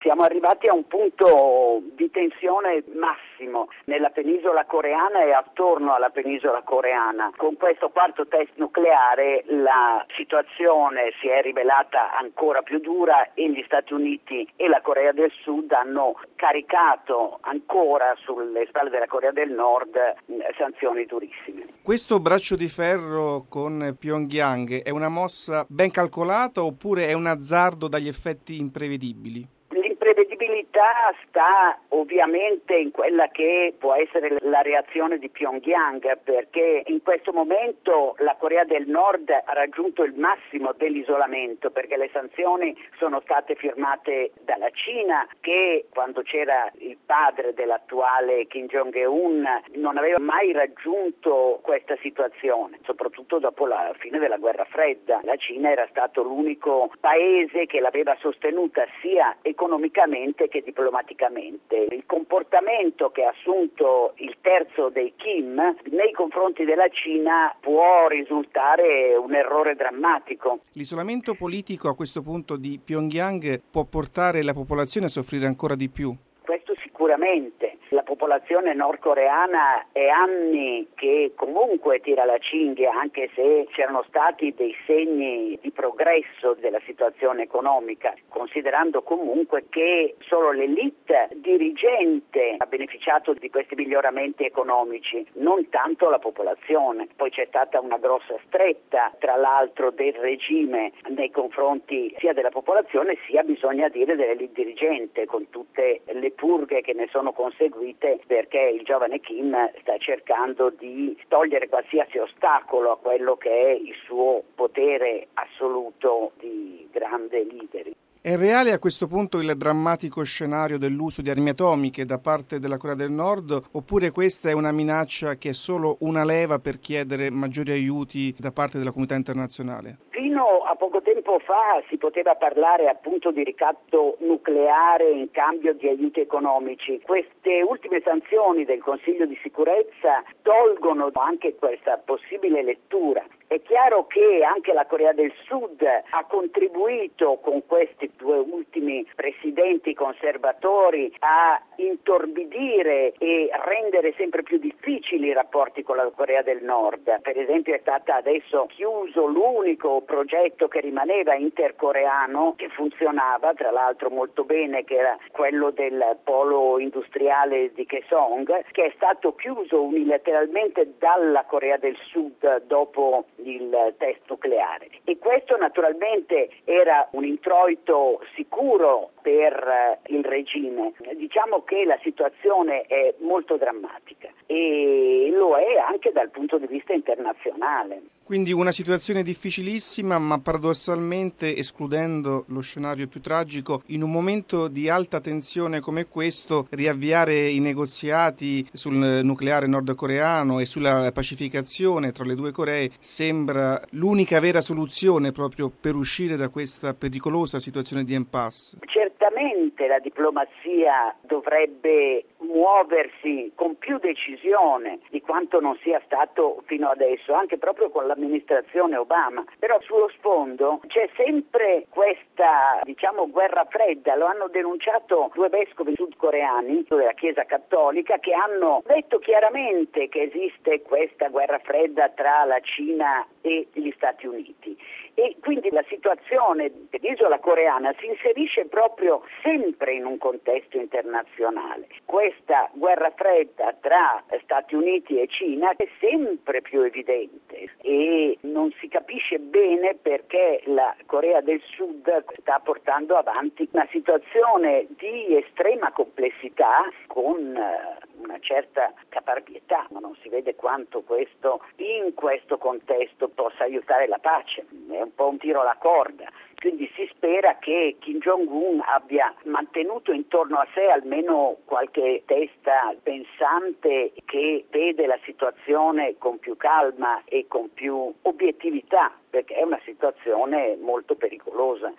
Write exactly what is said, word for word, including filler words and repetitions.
Siamo arrivati a un punto di tensione massimo nella penisola coreana e attorno alla penisola coreana. Con questo quarto test nucleare la situazione si è rivelata ancora più dura e gli Stati Uniti e la Corea del Sud hanno caricato ancora sulle spalle della Corea del Nord sanzioni durissime. Questo braccio di ferro con Pyongyang è una mossa ben calcolata oppure è un azzardo dagli effetti imprevedibili? L'imprevedibilità sta ovviamente in quella che può essere la reazione di Pyongyang, perché in questo momento la Corea del Nord ha raggiunto il massimo dell'isolamento, perché le sanzioni sono state firmate dalla Cina, che quando c'era il padre dell'attuale Kim Jong-un non aveva mai raggiunto questa situazione, soprattutto dopo la fine della guerra fredda. La Cina era stato l'unico paese che l'aveva sostenuta sia economicamente che diplomaticamente. Il comportamento che ha assunto il terzo dei Kim nei confronti della Cina può risultare un errore drammatico. L'isolamento politico a questo punto di Pyongyang può portare la popolazione a soffrire ancora di più? Questo sicuramente. La popolazione nordcoreana è anni che comunque tira la cinghia, anche se c'erano stati dei segni di progresso della situazione economica, considerando comunque che solo l'elite dirigente ha beneficiato di questi miglioramenti economici, non tanto la popolazione. Poi c'è stata una grossa stretta, tra l'altro, del regime nei confronti sia della popolazione sia, bisogna dire, dell'elite dirigente, con tutte le purghe che ne sono conseguite, perché il giovane Kim sta cercando di togliere qualsiasi ostacolo a quello che è il suo potere assoluto di grande leader. È reale a questo punto il drammatico scenario dell'uso di armi atomiche da parte della Corea del Nord, oppure questa è una minaccia che è solo una leva per chiedere maggiori aiuti da parte della comunità internazionale? Fino a poco tempo fa si poteva parlare appunto di ricatto nucleare in cambio di aiuti economici. Queste ultime sanzioni del Consiglio di sicurezza tolgono anche questa possibile lettura. È chiaro che anche la Corea del Sud ha contribuito con questi due ultimi presidenti conservatori a intorbidire e rendere sempre più difficili i rapporti con la Corea del Nord. Per esempio è stato adesso chiuso l'unico progetto che rimaneva intercoreano, che funzionava tra l'altro molto bene, che era quello del polo industriale di Kaesong, che è stato chiuso unilateralmente dalla Corea del Sud dopo il test nucleare. E questo naturalmente era un introito sicuro per il regime. Diciamo che la situazione è molto drammatica e lo è anche dal punto di vista internazionale. Quindi una situazione difficilissima, ma paradossalmente, escludendo lo scenario più tragico, in un momento di alta tensione come questo, riavviare i negoziati sul nucleare nordcoreano e sulla pacificazione tra le due Coree sembra l'unica vera soluzione proprio per uscire da questa pericolosa situazione di impasse. Certamente la diplomazia dovrebbe muoversi con più decisione di quanto non sia stato fino adesso, anche proprio con l'amministrazione Obama. Però sullo sfondo c'è sempre questa, diciamo, guerra fredda. Lo hanno denunciato due vescovi sudcoreani della Chiesa Cattolica, che hanno detto chiaramente che esiste questa guerra fredda tra la Cina e gli Stati Uniti. E quindi la situazione dell'isola coreana si inserisce proprio sempre in un contesto internazionale. Questa guerra fredda tra Stati Uniti e Cina è sempre più evidente e non si capisce bene perché la Corea del Sud sta portando avanti una situazione di estrema complessità con una certa caparbietà, ma non si vede quanto questo in questo contesto possa aiutare la pace. È un po' un tiro alla corda. Quindi si spera che Kim Jong-un abbia mantenuto intorno a sé almeno qualche testa pensante che vede la situazione con più calma e con più obiettività, perché è una situazione molto pericolosa.